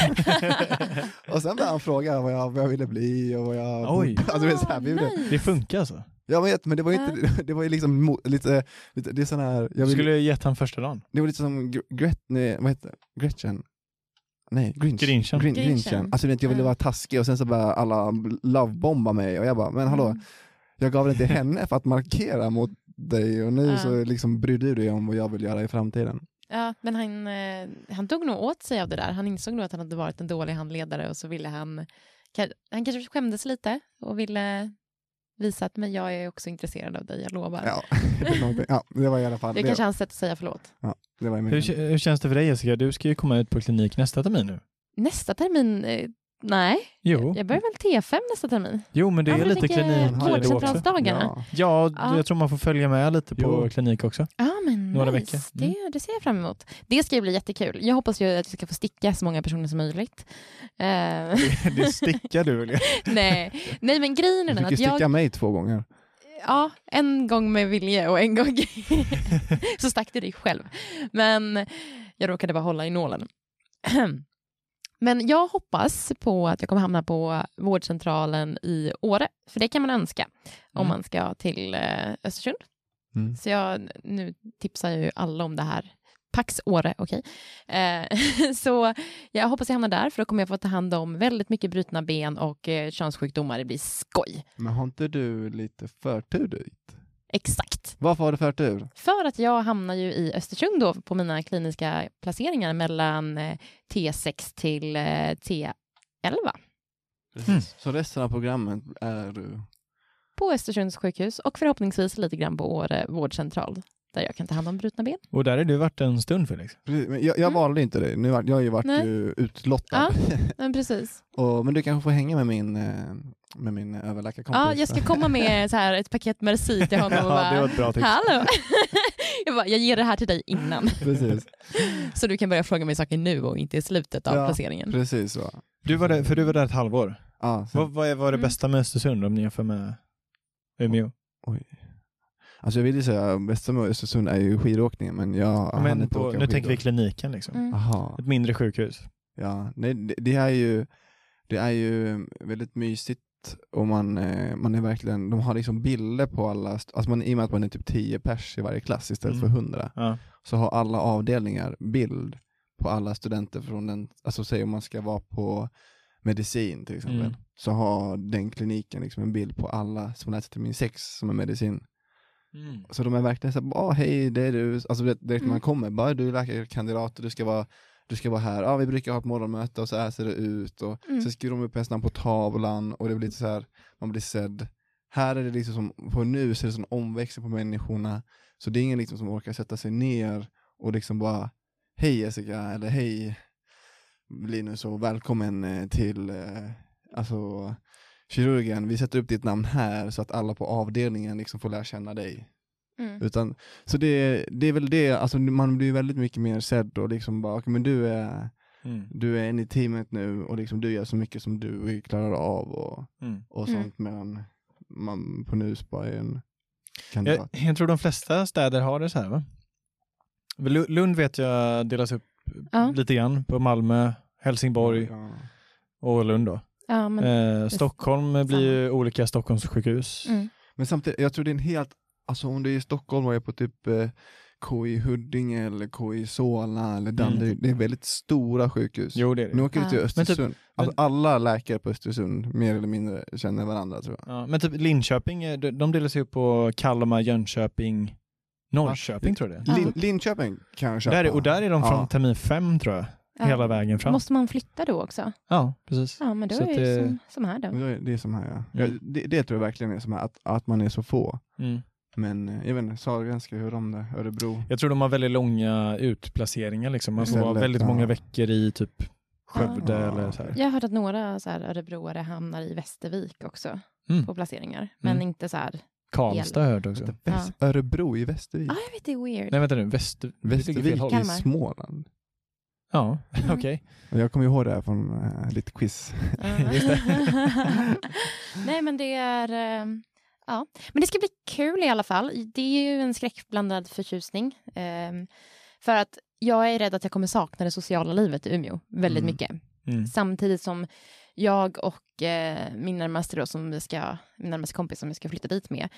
Och sen började han fråga vad jag ville bli och vad jag... Oj! Alltså, det funkar alltså? Jag vet, men det var inte, det var ju liksom lite det är sån här... Du skulle ha gett han första dagen. Det var lite som Gretchen. Nej, Grinchen. Alltså jag ville vara taskig och sen så bara alla lovebomba mig och jag bara, men hallå, jag gav det till henne för att markera mot dig och nu så liksom bryr du dig om vad jag vill göra i framtiden. Ja, men han tog nog åt sig av det där. Han insåg nog att han hade varit en dålig handledare och så ville han kanske skämdes lite och ville visa att men jag är också intresserad av dig, jag lovar. Det var i alla fall. Det kanske hans sätt att säga förlåt. Ja, det var hur känns det för dig, Jessica? Du ska ju komma ut på klinik nästa termin nu. Nästa termin? Nej. Jo. Jag börjar väl T5 nästa termin. Jo, men det är lite klinik vårdcentralsdagarna. Ja, jag tror man får följa med lite på klinik också. Ja, men några veckor. Det ser jag fram emot. Det ska ju bli jättekul. Jag hoppas ju att jag ska få sticka så många personer som möjligt. Det stickar du väl? Nej, men grejen är att jag... sticka mig 2 gånger. Ja, en gång med vilje och en gång så stack du dig själv. Men jag råkade bara hålla i nålen. Men jag hoppas på att jag kommer hamna på vårdcentralen i Åre. För det kan man önska om man ska till Östersund. Så nu tipsar ju alla om det här. Pax Åre, okej. Så jag hoppas jag hamnar där, för då kommer jag få ta hand om väldigt mycket brutna ben och könssjukdomar. Det blir skoj. Men har inte du lite förtur dit? Exakt. Varför har du förtur? För att jag hamnar ju i Östersund då på mina kliniska placeringar mellan T6 till T11. Så resten av programmet är du? På Östersunds sjukhus och förhoppningsvis lite grann på Åre vårdcentral där jag kan ta hand om brutna ben. Och där har du varit en stund, Felix. Jag valde inte det. Jag har ju varit utlottad. Ja, men precis. Men du kanske får hänga med min överläkarkompis. Ja, jag ska komma med så här ett paket Merci till honom och bara, det var ett bra tips. Hallå! Jag ger det här till dig innan. Precis. Så du kan börja fråga mig saker nu och inte i slutet av placeringen. Precis så. Du var där ett halvår. Ja. Vad var det bästa med Östersund om ni jämför med Umeå? Oj. Alltså jag vill ju säga bästa med Östersund är ju skidåkningen, men nu tänker vi kliniken liksom. Ett mindre sjukhus. Ja, nej, det är ju väldigt mysigt, och man är verkligen, de har liksom bilder på alla, alltså i och med att man är typ 10 pers i varje klass istället för 100, så har alla avdelningar bild på alla studenter från den, alltså säg om man ska vara på medicin till exempel, så har den kliniken liksom en bild på alla som läser termin 6 som är medicin. Så de är verkligen så hej, det är du, alltså direkt man kommer, bara du är läkarkandidat och du ska vara här. Vi brukar ha ett morgonmöte och så här ser det ut, och så skriver de upp ens namn på tavlan, och det blir lite så här, man blir sedd. Här är det liksom som på nu, så är det sån omväxling på människorna, så det är ingen liksom som orkar sätta sig ner och liksom bara hej Jessica, eller hej Linus, och välkommen till alltså kirurgen, vi sätter upp ditt namn här så att alla på avdelningen liksom får lära känna dig. Utan, så det är väl det, alltså man blir väldigt mycket mer sedd, och liksom bara, men du är en i teamet nu, och liksom du gör så mycket som du klarar av, och sånt, medan man på NUS bara är en kandidat. Jag tror de flesta städer har det så här, va? Lund vet jag delas upp lite grann på Malmö, Helsingborg och Lund då. Ja, men Stockholm blir ju olika Stockholmssjukhus. Men samtidigt, jag tror det är en helt, alltså om det är i Stockholm och är på typ KI Huddinge eller KI Solna eller Danderyd, det är väldigt stora sjukhus. Jo, det är det. Nu åker vi till Östersund. Alltså alla läkare på Östersund mer eller mindre känner varandra, tror jag. Ja, men typ Linköping, de delas upp på Kalmar, Jönköping, Norrköping tror jag det. Linköping kan jag köpa. Och där är de från termin 5 tror jag. Hela vägen fram. Måste man flytta då också? Ja, precis. Ja, men då är det som här då. Det är som här, ja. Det tror jag verkligen är som här, att man är så få. Men jag vet inte, Sahlgrenska, hur de där, Örebro. Jag tror de har väldigt långa utplaceringar liksom. Man får vara väldigt många veckor i typ Skövde eller så här. Jag har hört att några så här örebroare hamnar i Västervik också på placeringar. Men inte så här Karlstad hörde också. Örebro i Västervik. Ja, jag vet, det är weird. Nej, vänta nu. Västervik i Småland. Ja, okej. Jag kommer ihåg det här från lite quiz. Just det. Nej, men det är... Men det ska bli kul i alla fall. Det är ju en skräckblandad förtjusning. För att jag är rädd att jag kommer sakna det sociala livet i Umeå väldigt mycket. Samtidigt som jag och min närmaste kompis som vi ska flytta dit med,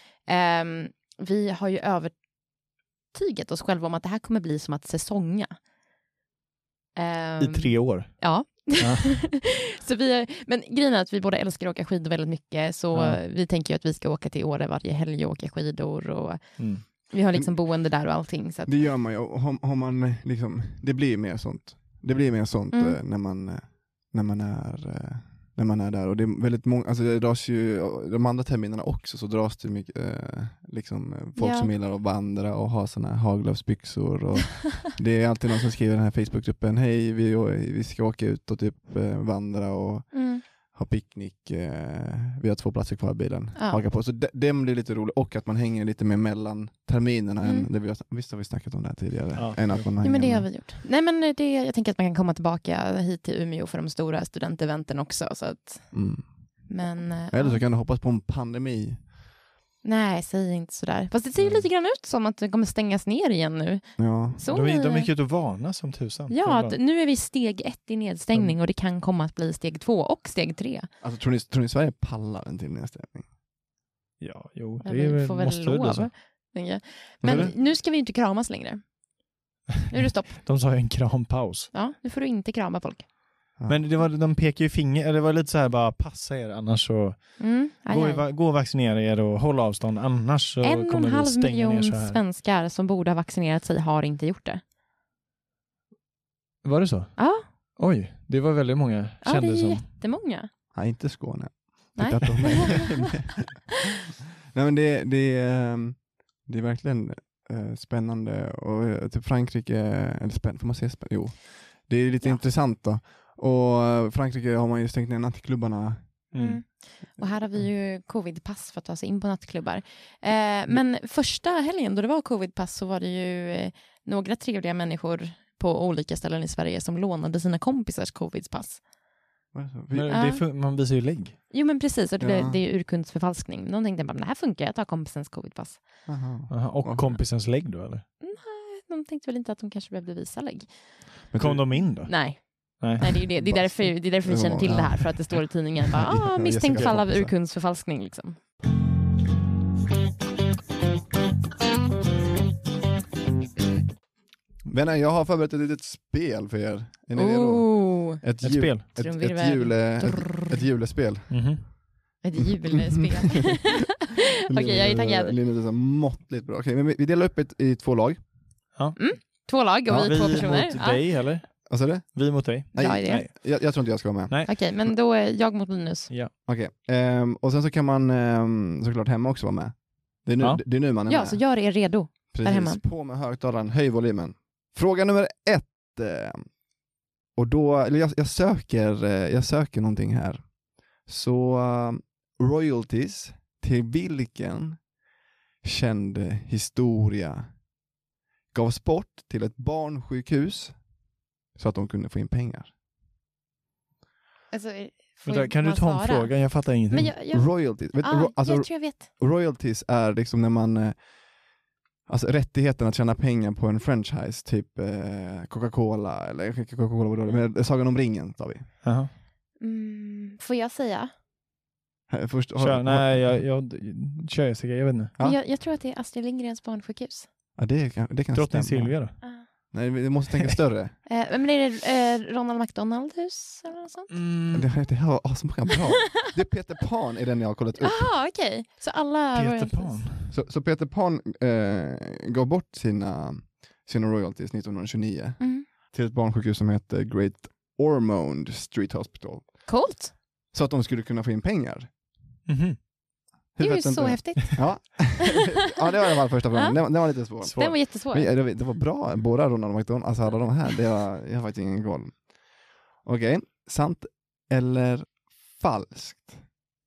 vi har ju övertygat oss själva om att det här kommer bli som att säsonga. I 3 år? Ja. Så men grejen är att vi båda älskar att åka skidor väldigt mycket, så vi tänker ju att vi ska åka till Åre varje helg och åka skidor, och vi har liksom boende där och allting. Så att... Det gör man ju, har man liksom, det blir mer sånt. Det blir mer sånt när man är där, och det är väldigt många, alltså det dras ju de andra terminerna också, så dras det mycket liksom folk som gillar att vandra och ha såna här haglöfsbyxor, och det är alltid någon som skriver i den här Facebookgruppen, hej vi ska åka ut och typ vandra och ha picknick, vi har 2 platser kvar i bilen, haka på, så det blir lite roligt, och att man hänger lite mer mellan terminerna än det visst har vi snackat om det här tidigare, än att man men det har vi gjort. Nej, men jag tänker att man kan komma tillbaka hit till Umeå för de stora studenteventen också, så att men eller så kan du hoppas på en pandemi. Nej, säg inte sådär. Fast det ser ju lite grann ut som att det kommer stängas ner igen nu. Ja. Så de gick ut och varna som tusan. Ja, att nu är vi steg 1 i nedstängning och det kan komma att bli steg 2 och steg 3. Alltså tror ni Sverige pallar en till nedstängning? Ja, jo. Det får väl lov. Men nu ska vi inte kramas längre. Nu är det stopp. De sa ju en krampaus. Ja, nu får du inte krama folk. Ja. Men de pekar ju finger, eller det var lite så här, bara passa er, annars så gå och vaccinera er och håll avstånd, annars så kommer vi stänga ner så här. 1,5 miljon svenskar som borde ha vaccinerat sig har inte gjort det. Var det så? Ja. Oj, det var väldigt många. Ja, det är jättemånga. Nej, inte Skåne. Nej. Nej, men det är verkligen spännande, och typ Frankrike, eller får man säga jo. Det är lite intressant då. Och Frankrike har man ju stängt ner nattklubbarna Och här har vi ju covid-pass för att ta sig in på nattklubbar. Men första helgen då det var covid-pass så var det ju några trevliga människor på olika ställen i Sverige som lånade sina kompisars covid-pass. Man visar ju lägg. Jo men precis, och det är ju urkundsförfalskning. De tänkte bara, det här funkar, jag tar kompisens covid-pass. Aha. Och kompisens lägg då eller? Nej, de tänkte väl inte att de kanske behövde visa lägg. Men kom de in då? Nej, det är ju det. Det är därför vi känner till det här, för att det står i tidningen bara, misstänkt fall av urkundsförfalskning liksom. Men jag har förberett ett litet spel för er. Är ni redo? Ett spel? Ett julespel. Ett julespel. Okej, jag är taggad. Linus är så måttligt bra. Okej, men vi delar upp i 2 lag. Ja. 2 lag och vi 2 personer. Vi mot dig, eller? Vad sa du? Vi mot dig. Nej. Jag tror inte jag ska vara med. Okej, men då är jag mot Linus. Ja. Okej. Och sen så kan man såklart hemma också vara med. Det är nu man är med. Ja, så gör er redo. Precis, på med högtalaren, höj volymen. Fråga nummer 1. Och då, eller jag söker någonting här. Så royalties till vilken känd historia gavs bort till ett barnsjukhus så att de kunde få in pengar? Alltså, kan du ta om frågan? Jag fattar ingenting. Men royalties. Jag tror jag vet. Royalties är liksom när man alltså rättigheten att tjäna pengar på en franchise, typ Coca-Cola eller Coca-Cola, men Sagan om ringen tar vi. Får jag säga? Först, jag kör Jessica, jag vet inte. Ja. Jag tror att det är Astrid Lindgrens barnsjukhus. Ja, det kan Drottning stämma. Silvia då? Nej, vi måste tänka större. Men är det Ronald McDonald-hus eller något sånt? Det här var så många bra. Det är Peter Pan är den jag har kollat upp. Jaha, okej. Så alla Peter Pan. Så Peter Pan gav bort sina royalties 1929 till ett barnsjukhus som heter Great Ormond Street Hospital. Coolt. Så att de skulle kunna få in pengar. Det är ju så häftigt. Ja. Ja, det var i alla fall första frågan. Den var lite svår. Den var jättesvår. Det var bra. Båda Ronald McDonald, alltså alla de här, jag har faktiskt ingen koll. Okej. Sant eller falskt?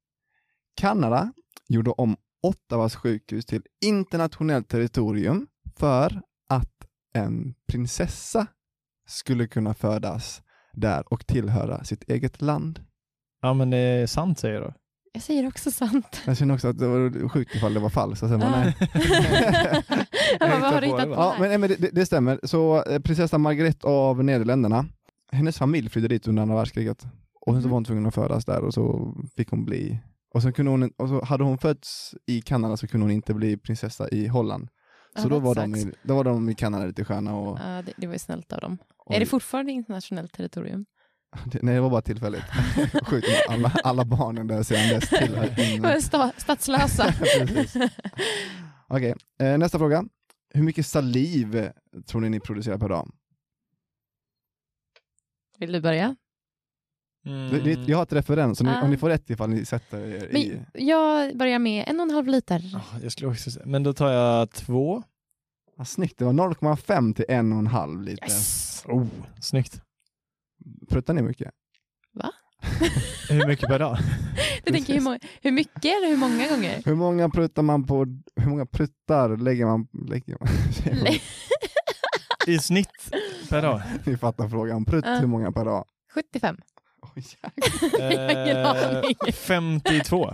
Kanada gjorde om Ottawas sjukhus till internationellt territorium för att en prinsessa skulle kunna födas där och tillhöra sitt eget land. Ja, men det är sant, säger du. Jag säger också sant. Jag känner också att det var sjukt ifall det var falskt. Alltså, nej. Vad har du hittat på ja, här? men det stämmer. Så prinsessa Margrethe av Nederländerna, hennes familj flydde dit under andra världskriget. Och sen så var hon tvungen att födas där och så fick hon bli. Och så hade hon fötts i Kanada så kunde hon inte bli prinsessa i Holland. Så då var de i Kanada lite sköna. Och, ja, det var ju snällt av dem. Är det fortfarande internationellt territorium? Nej, det var bara tillfälligt. Sjukt, alla barnen där sedan dess tillhör statslösa. Okej, nästa fråga. Hur mycket saliv tror ni producerar per dag? Vill du börja? Jag har ett referens, om ni får rätt ifall ni sätter er i... Jag börjar med 1,5 liter. Jag skulle också säga, men då tar jag 2. Ja, snyggt, det var 0,5 till 1,5 liter. Yes! Snyggt. Pruttar ni mycket? Va? Hur mycket per dag? Du tänker hur mycket eller hur många gånger? Hur många pruttar man på? Hur många pruttar lägger man? I snitt per dag? Ni fattar frågan. Prutt, hur många per dag? 75. 52.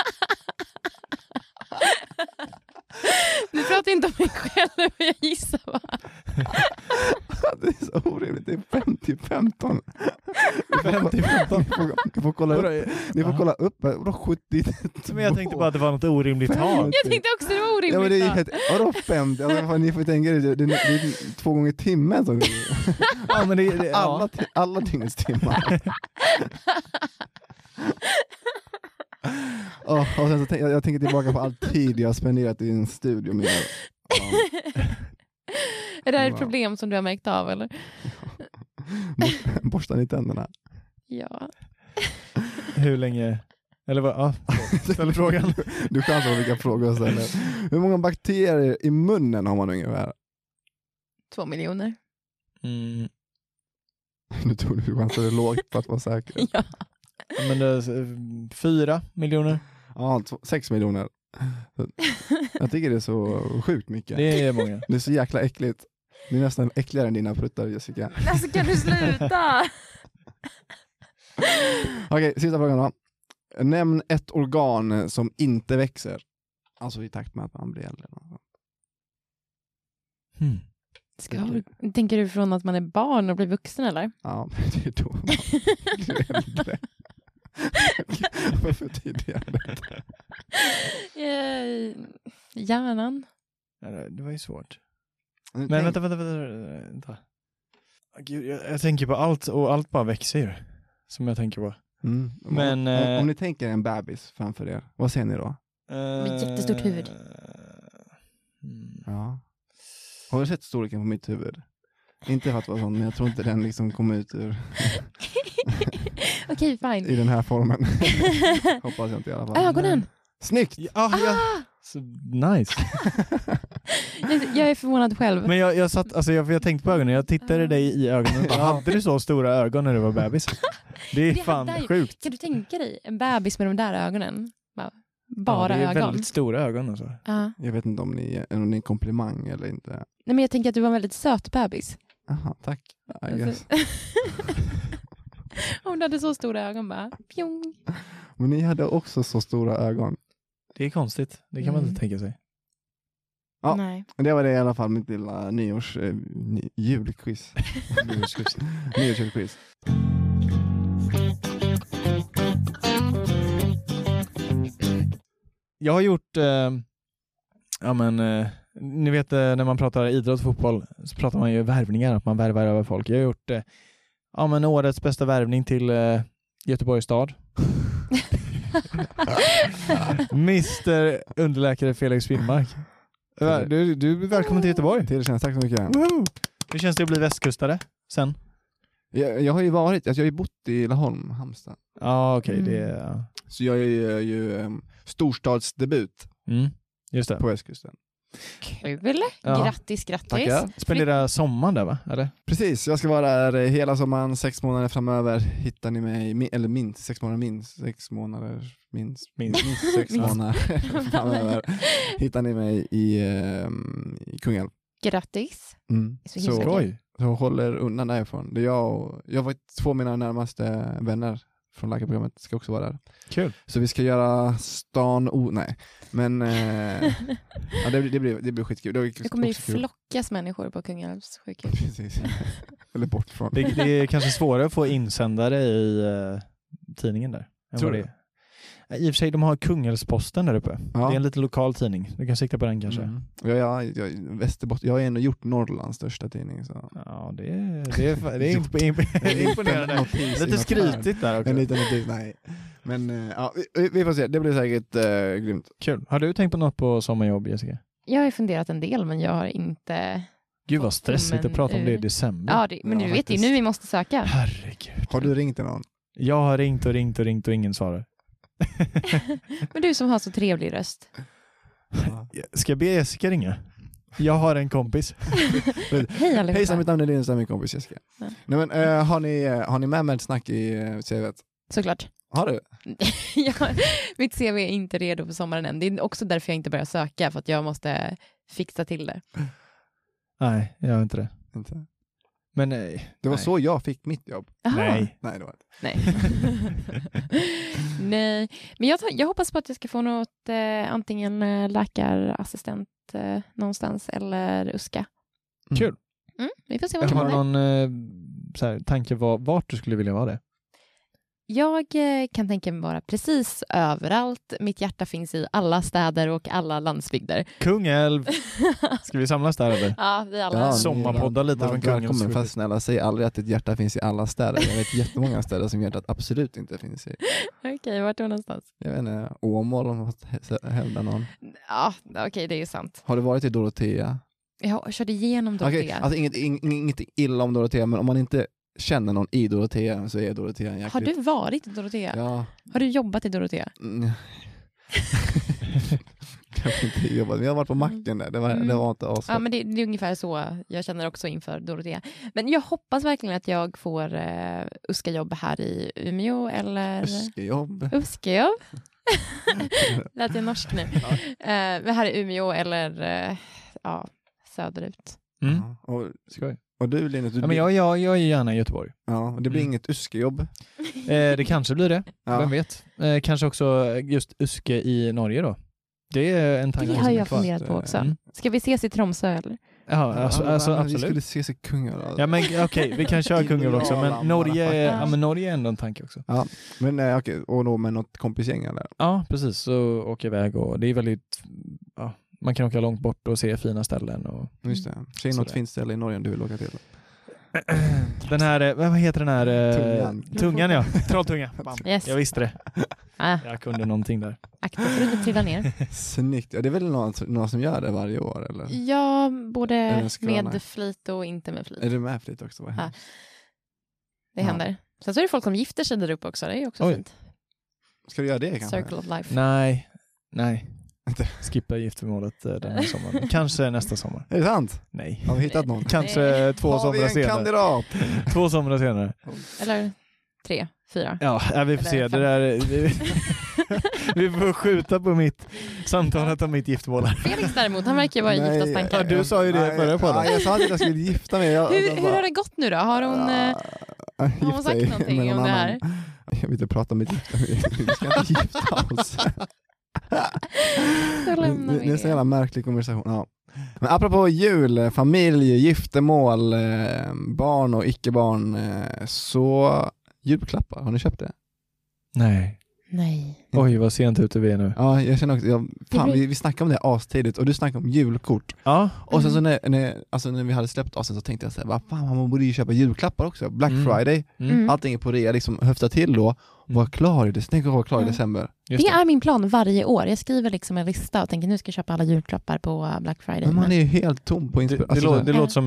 Du pratar inte om mig själv, men jag gissar va? Det är så orimligt, det är 50-15. 50-15. Ni får kolla upp, vadå 70? Men jag tänkte bara att det var något orimligt tal. Jag tänkte också det var orimligt. Ja, men det är helt, vadå 50? Alltså, ni får tänka er, det är 2 gånger timmen. Så ja, men det alla dygnets timmar. Och sen så jag tänker tillbaka på all tid jag har spenderat i en studio med. Är det här ett problem som du har märkt av eller? Borstar ni tänderna? Ja. Hur länge? Eller vad? Ja, ställ frågan. Du chansar på vilka frågor jag ställer. Hur många bakterier i munnen har man ungefär? 2 miljoner. Nu tog du chansade lågt för att vara säker. Ja. Men det är 4 miljoner. Ja, 6 miljoner. Jag tycker det är så sjukt mycket. Det är många. Det är så jäkla äckligt. Det är nästan äckligare än dina pruttar, Jessica. Alltså kan du sluta? Okej, sista frågan då. Nämn ett organ som inte växer. Alltså i takt med att man blir äldre. Tänker du från att man är barn och blir vuxen eller? Ja, det är då man blir äldre. Varför tidigare? Hjärnan. Det var ju svårt. Men vänta. Gud, jag tänker på allt och allt bara växer ju. Som jag tänker på. Men om ni tänker en bebis framför er, vad ser ni då? Med jättestort huvud. Ja. Har du sett storleken på mitt huvud? Inte för att vara sån, men jag tror inte den liksom kommer ut ur Okej, fine. i den här formen. Hoppas jag inte i alla fall. Ögonen. Snyggt! Så nice. Jag är förvånad själv. Men jag satt, alltså jag tänkte på ögonen, jag tittade dig i ögonen. Hade du så stora ögon när du var bebis? Det är fan sjukt. Kan du tänka dig en bebis med de där ögonen? Bara det är ögon. Väldigt stora ögon alltså. Jag vet inte om ni är en komplimang eller inte. Nej, men jag tänker att du var en väldigt söt bebis. Aha, tack. I guess. Om du hade så stora ögon bara. Pjong. Men ni hade också så stora ögon. Det är konstigt. Det kan man inte tänka sig. Ja, nej. Det var det i alla fall, mitt lilla julquiz. Nyårsjulquiz. Jag har gjort ni vet när man pratar idrott och fotboll så pratar man ju värvningar, att man värvar över folk. Jag har gjort årets bästa värvning till Göteborgs stad. Mr. underläkare Felix Finnmark. Du är välkommen till Göteborg. Tack så mycket. Woho! Hur känns det att bli västkustare sen? Jag har ju varit, jag har ju bott i Laholm, Halmstad. Ja, okej. Så jag är ju storstadsdebut just det. På västkusten. Kul. Ja. Grattis. Tackar. Spendera sommaren där, va? Eller? Precis, jag ska vara där hela sommaren, 6 månader framöver. Hittar ni mig, eller minst 6 månader, 6 månader framöver. Hittar ni mig i Kungälv. Grattis. Så håller undan därifrån. Det är jag var 2 av mina närmaste vänner från läkarprogrammet ska också vara där. Kul. Så vi ska göra stan nej. Men det blir skitkul. Det kommer ju flockas människor på Kungälvs sjukhus. Precis. Eller bort från. Det är kanske svårare att få insändare i tidningen där. Tror du? I och för sig, de har Kungälvsposten där uppe. Ja. Det är en lite lokal tidning. Du kan sikta på den kanske. Västerbotten. Jag har ändå gjort Norrlands största tidning. Så. Ja, det är imponerande. Lite skrytigt där också. En liten notis, nej. Men vi får se. Det blir säkert grymt. Kul. Har du tänkt på något på sommarjobb, Jessica? Jag har funderat en del, men jag har inte... Gud vad stressigt att prata om det i december. Ja, men du vet ju, nu vi måste söka. Herregud. Har du ringt till någon? Jag har ringt och ingen svarar. Men du som har så trevlig röst. Ska jag be Jessica ringa? Jag har en kompis. Hej allihopa. Hejsan, mitt namn är Linus, min kompis Jessica. Ja. Nej, men, har ni med ett snack i CV:t? Såklart. Har du? Mitt CV är inte redo för sommaren än. Det är också därför jag inte börjar söka, för att jag måste fixa till det. Nej, jag har inte det. Inte. Men det var så jag fick mitt jobb. Aha. Nej, det var inte. Nej. Nej. Men jag hoppas på att jag ska få något antingen läkarassistent någonstans eller USKA. Kul. Vi får se vad som som händer. Har någon tanke vart du skulle vilja vara det? Jag kan tänka mig vara precis överallt. Mitt hjärta finns i alla städer och alla landsbygder. Kungälv! Ska vi samlas där eller? Ja, vi alla. Sommarpodda lite från Kungälv. Fast snälla, säg aldrig att ditt hjärta finns i alla städer. Jag vet jättemånga städer som hjärtat absolut inte finns i. Okej, vart är någonstans? Jag vet inte, Åmål om man hävdar någon. Ja, okej, det är sant. Har du varit i Dorotea? Jag körde igenom Dorotea. Alltså inget illa om Dorotea, men om man inte känner någon i Dorotea så är Dorotea jäkligt... Har du varit i Dorotea? Ja. Har du jobbat i Dorotea? Kanske inte jobbat. Vi har varit på macken där. Det var inte asfett. Ja, men det är ungefär så jag känner också inför Dorotea. Men jag hoppas verkligen att jag får USKA-jobb här i Umeå eller... USKA-jobb? Lät jag norsk nu. Här i Umeå eller söderut. Och du, Linus? Men jag är gärna i Göteborg. Ja, det blir inget USKA-jobb. Det kanske blir det. Vem vet? Kanske också just USKA i Norge då. Det är en tanke. Det har jag funderat på också. Ska vi ses i Tromsö eller? Ja, alltså absolut. Vi skulle ses i Kungälv. Ja, men okej, vi kan köra Kungälv också, men Norge är ändå en tanke också. Ja, men okej, och då med något kompisgäng eller? Ja, precis. Så åker iväg och det är väldigt, man kan åka långt bort och se fina ställen och just det. Säg något fint ställe i Norge du vill åka till. Den här, vad heter den här? Tungan, ja. Trolltunga. Yes. Jag visste det. Jag kunde någonting där. Akta för att inte trilla ner. Snyggt. Ja, det är väl någon som gör det varje år, eller? Ja, både med flit och inte med flit. Är du med flit också? Det händer. Sen så är det folk som gifter sig där uppe också. Det är också fint. Ska du göra det kanske? Circle of life. Nej. Skippa giftermålet den här sommaren. Kanske nästa sommar. Är det sant? Nej. Har vi hittat någon? Kanske 2 somrar senare. Kandidat? 2 somrar senare. Eller 3, 4. Ja, vi får se. Det där, vi får skjuta på mitt samtalet om mitt giftermål. Felix däremot, han verkar vara i giftastankar. Ja, du sa ju det förra podden. Jag sa att jag skulle gifta mig. Hur har det gått nu då? Har hon sagt någonting om det här? Jag vill inte prata om mitt giftermål. Vi ska inte gifta oss. Det är en så jävla märklig konversation. Ja. Men apropå jul, familj, giftermål, barn och icke-barn, så julklappar, har ni köpt det? Nej. Oj, vad sent ute vi är nu. Ja, jag känner också, vi snackade om det astidigt och du snackade om julkort. Ja. Och sen så när vi hade släppt oss så tänkte jag så här, vad fan, man borde ju köpa julklappar också. Black Friday, allting är på rea, liksom höfta till då. Var klar i december. Det är min plan varje år. Jag skriver liksom en lista och tänker nu ska jag köpa alla julklappar på Black Friday. Men man är ju helt tom på inspiration. Det låter som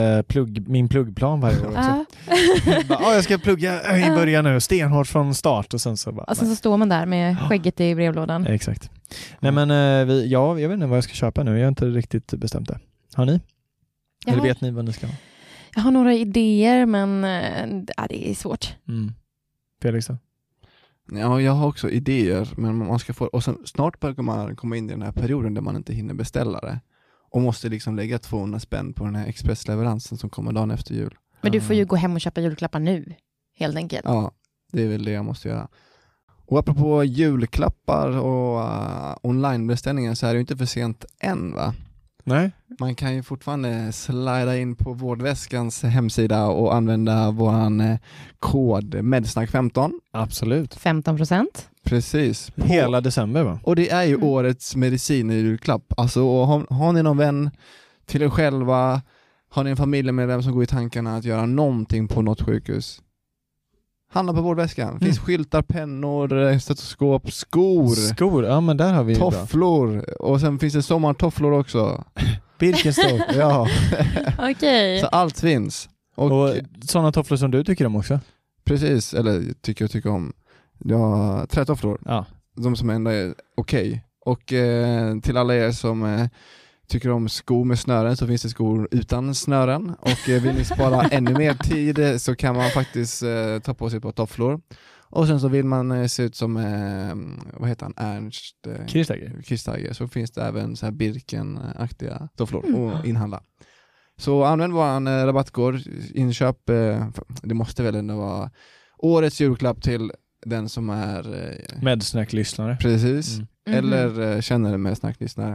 min pluggplan varje år också. Jag ska plugga i början nu, stenhårt från start och sen så bara... Och sen så står man där med skägget i brevlådan. Exakt. Nej men jag vet inte vad jag ska köpa nu. Jag har inte riktigt bestämt det. Har ni? Eller vet ni vad ni ska ha? Jag har några idéer men det är svårt. Felix då? Ja, jag har också idéer, men man ska få, och sen snart börjar man komma in i den här perioden där man inte hinner beställa det och måste liksom lägga 200 spänn på den här expressleveransen som kommer dagen efter jul. Men du får ju gå hem och köpa julklappar nu, helt enkelt. Ja, det är väl det jag måste göra. Och apropå julklappar och onlinebeställningar så är det ju inte för sent än, va? Nej. Man kan ju fortfarande slida in på Vårdväskans hemsida och använda våran kod medsnack15. Absolut. 15%. Precis. Hela december, va? Och det är ju årets medicin i julklapp. Alltså har ni någon vän till er själva, har ni en familjemedlem som går i tankarna att göra någonting på något sjukhus, handla på Vårdväskan. Finns skyltar, pennor, stetoskop, skor. Ja men där har vi tofflor. Och sen finns det sommartofflor också. Birkenstock. Ja. Okej. Så allt finns. Och sådana tofflor som du tycker om också? Precis, eller tycker om. Ja, trätofflor. Ja. De som ändå är okej. Och till alla er som tycker om skor med snören så finns det skor utan snören. Och vill ni spara ännu mer tid så kan man faktiskt ta på sig ett par tofflor. Och sen så vill man se ut som vad heter han? Ernst Kirchsteiger. Så finns det även så här Birken-aktiga tofflor och inhandla. Så använd våran rabattkod, inköp, det måste väl ändå vara årets julklapp till den som är medsnacklyssnare. Precis. Eller känner med snacklyssnare.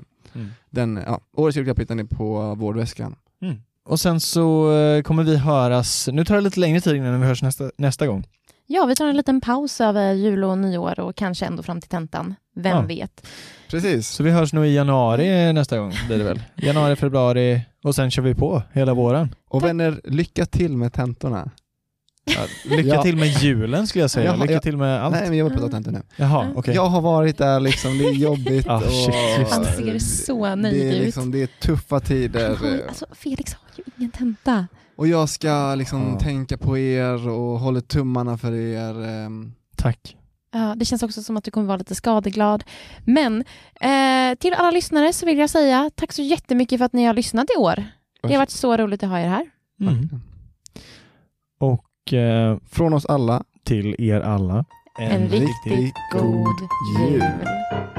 Årets julklapp hittar ni på Vårdväskan. Och sen så kommer vi höras, nu tar det lite längre tid innan vi hörs nästa gång. Ja, vi tar en liten paus över jul och nyår och kanske ändå fram till tentan. Vem vet? Precis. Så vi hörs nog i januari nästa gång, blir det väl. Januari, februari och sen kör vi på hela våren. Och vänner, lycka till med tentorna. Ja, lycka till med julen skulle jag säga. Lycka till med allt. Nej, men jag vill prata tentor nu. Jaha, okej. Jag har varit där liksom, det är jobbigt. Han ser så nöjd ut. Liksom, det är tuffa tider. Alltså, Felix har ju ingen tenta. Och jag ska liksom tänka på er och hålla tummarna för er. Tack. Ja, det känns också som att du kommer vara lite skadeglad. Men till alla lyssnare så vill jag säga tack så jättemycket för att ni har lyssnat i år. Det har varit så roligt att ha er här. Och från oss alla till er alla en riktigt god jul.